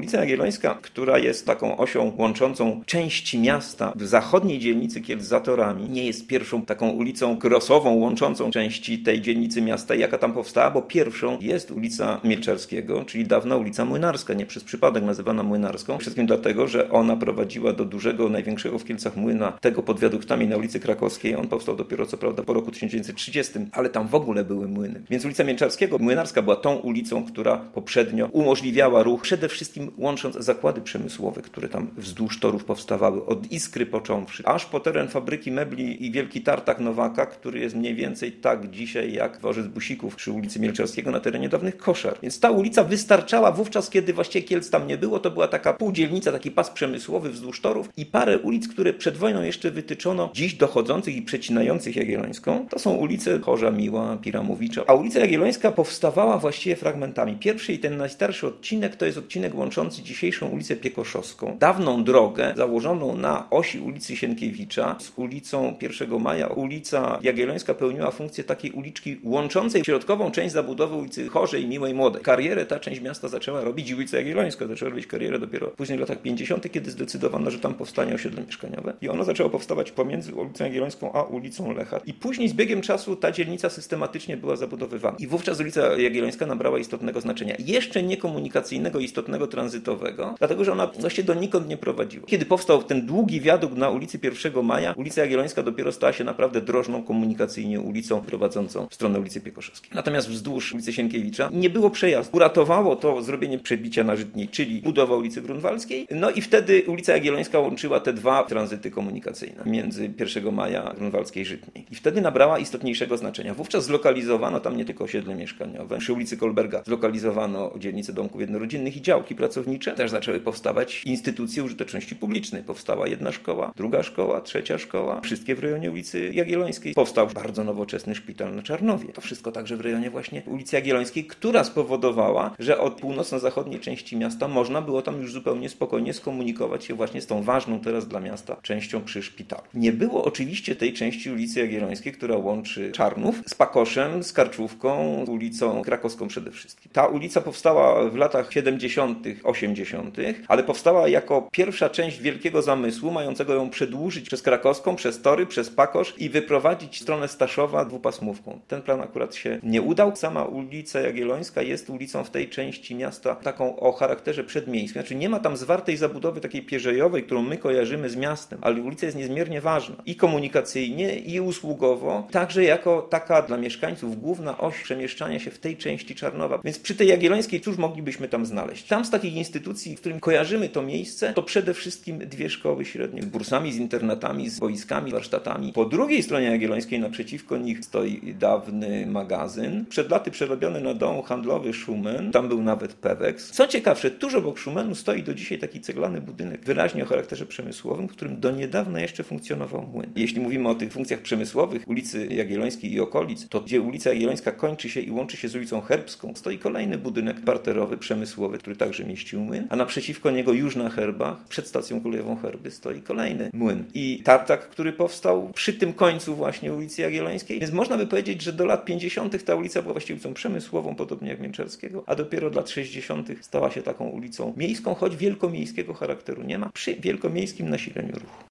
Ulica Jagiellońska, która jest taką osią łączącą części miasta w zachodniej dzielnicy Kielc z zatorami, nie jest pierwszą taką ulicą krosową łączącą części tej dzielnicy miasta, jaka tam powstała, bo pierwszą jest ulica Mielczarskiego, czyli dawna ulica Młynarska, nie przez przypadek nazywana Młynarską. Przede wszystkim dlatego, że ona prowadziła do dużego, największego w Kielcach młyna, tego pod wiaduktami na ulicy Krakowskiej. On powstał dopiero co prawda po roku 1930, ale tam w ogóle były młyny. Więc ulica Mielczarskiego, Młynarska była tą ulicą, która poprzednio umożliwiała ruch, przede wszystkim łącząc zakłady przemysłowe, które tam wzdłuż torów powstawały, od Iskry począwszy, aż po teren fabryki mebli i Wielki Tartak Nowaka, który jest mniej więcej tak dzisiaj jak dworzec Busików przy ulicy Mielczarskiego na terenie dawnych Koszar. Więc ta ulica wystarczała wówczas, kiedy właściwie Kielc tam nie było. To była taka półdzielnica, taki pas przemysłowy wzdłuż torów i parę ulic, które przed wojną jeszcze wytyczono, dziś dochodzących i przecinających Jagiellońską. To są ulice Chorza, Miła, Piramowicza. A ulica Jagiellońska powstawała właściwie fragmentami. Pierwszy i ten najstarszy odcinek to jest odcinek łączący dzisiejszą ulicę Piekoszowską, dawną drogę założoną na osi ulicy Sienkiewicza z ulicą 1 Maja. Ulica Jagiellońska pełniła funkcję takiej uliczki łączącej środkową część zabudowy ulicy Chorzej, Miłej, Młodej. Karierę ta część miasta zaczęła robić i ulica Jagiellońska zaczęła robić karierę dopiero później w latach 50., kiedy zdecydowano, że tam powstanie osiedle mieszkaniowe. I ono zaczęło powstawać pomiędzy ulicą Jagiellońską a ulicą Lecha. I później z biegiem czasu ta dzielnica systematycznie była zabudowywana. I wówczas ulica Jagiellońska nabrała istotnego znaczenia. Jeszcze nie komunikacyjnego, istotnego, tranzytowego, dlatego że ona właściwie donikąd nie prowadziła. Kiedy powstał ten długi wiadukt na ulicy 1 Maja, ulica Jagiellońska dopiero stała się naprawdę drożną komunikacyjnie ulicą prowadzącą w stronę ulicy Piekoszowskiej. Natomiast wzdłuż ulicy Sienkiewicza nie było przejazdu. Uratowało to zrobienie przebicia na Żytniej, czyli budowa ulicy Grunwaldzkiej. No i wtedy ulica Jagiellońska łączyła te dwa tranzyty komunikacyjne między 1 Maja, Grunwaldzkiej i Żytniej. I wtedy nabrała istotniejszego znaczenia. Wówczas zlokalizowano tam nie tylko osiedle mieszkaniowe. Przy ulicy Kolberga zlokalizowano dzielnicę domków jednorodzinnych i działki pracownicze. Też zaczęły powstawać instytucje użyteczności publicznej. Powstała jedna szkoła, druga szkoła, trzecia szkoła. Wszystkie w rejonie ulicy Jagiellońskiej. Powstał bardzo nowoczesny szpital na Czarnowie. To wszystko także w rejonie właśnie ulicy Jagiellońskiej, która spowodowała, że od północno-zachodniej części miasta można było tam już zupełnie spokojnie skomunikować się właśnie z tą ważną teraz dla miasta częścią przy szpitalu. Nie było oczywiście tej części ulicy Jagiellońskiej, która łączy Czarnów z Pakoszem, z Karczówką, ulicą Krakowską przede wszystkim. Ta ulica powstała w latach 70., 80., ale powstała jako pierwsza część wielkiego zamysłu, mającego ją przedłużyć przez Krakowską, przez Tory, przez Pakosz i wyprowadzić w stronę Staszowa dwupasmówką. Ten plan akurat się nie udał. Sama ulica Jagiellońska jest ulicą w tej części miasta taką o charakterze przedmiejskim. Znaczy nie ma tam zwartej zabudowy takiej pierzejowej, którą my kojarzymy z miastem, ale ulica jest niezmiernie ważna i komunikacyjnie, i usługowo, także jako taka dla mieszkańców główna oś przemieszczania się w tej części Czarnowa. Więc przy tej Jagiellońskiej cóż moglibyśmy tam znaleźć? Tam z takich instytucji, w którym kojarzymy to miejsce, to przede wszystkim dwie szkoły średnie z bursami, z internatami, z boiskami, warsztatami. Po drugiej stronie Jagiellońskiej naprzeciwko nich stoi dawny magazyn, przed laty przerobiony na dom handlowy Schumann. Tam był nawet Pewex. Co ciekawsze, tuż obok Schumannu stoi do dzisiaj taki ceglany budynek, wyraźnie o charakterze przemysłowym, w którym do niedawna jeszcze funkcjonował młyn. Jeśli mówimy o tych funkcjach przemysłowych ulicy Jagiellońskiej i okolic, to gdzie ulica Jagiellońska kończy się i łączy się z ulicą Herbską, stoi kolejny budynek parterowy, przemysłowy, który także mieścił młyn, a naprzeciwko niego już na Herbach, przed stacją kolejową Herby, stoi kolejny młyn. I tartak, który powstał przy tym końcu właśnie ulicy Jagiellońskiej. Więc można by powiedzieć, że do lat 50. ta ulica była właściwie ulicą przemysłową, podobnie jak Mielczarskiego, a dopiero od lat 60. stała się taką ulicą miejską, choć wielkomiejskiego charakteru nie ma, przy wielkomiejskim nasileniu ruchu.